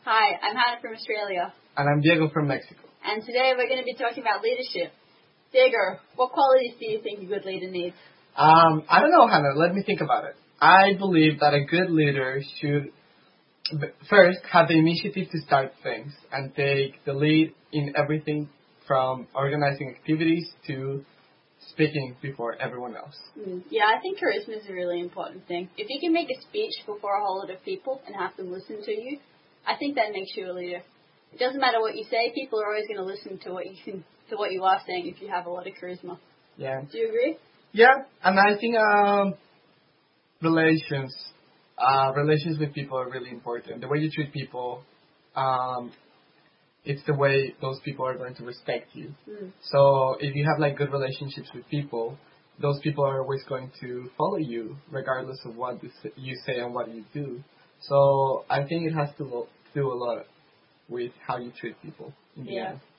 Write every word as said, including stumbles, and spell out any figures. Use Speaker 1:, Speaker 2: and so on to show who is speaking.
Speaker 1: Hi, I'm Hannah from Australia.
Speaker 2: And I'm Diego from Mexico.
Speaker 1: And today we're going to be talking about leadership. Diego, what qualities do you think a good leader needs?
Speaker 2: Um, I don't know, Hannah. Let me think about it. I believe that a good leader should first have the initiative to start things and take the lead in everything from organizing activities to speaking before everyone else.
Speaker 1: Mm, yeah, I think charisma is a really important thing. If you can make a speech before a whole lot of people and have them listen to you, I think that makes you a leader. It doesn't matter what you say; people are always going to listen to what you can, to what you are saying if you have a lot of charisma.
Speaker 2: Yeah.
Speaker 1: Do you agree?
Speaker 2: Yeah, and I think um, relations, uh, relations with people are really important. The way you treat people, um, it's the way those people are going to respect you.
Speaker 1: Mm.
Speaker 2: So if you have like good relationships with people, those people are always going to follow you, regardless of what you say and what you do. So I think it has to do a lot with how you treat people in the
Speaker 1: Yeah.
Speaker 2: end.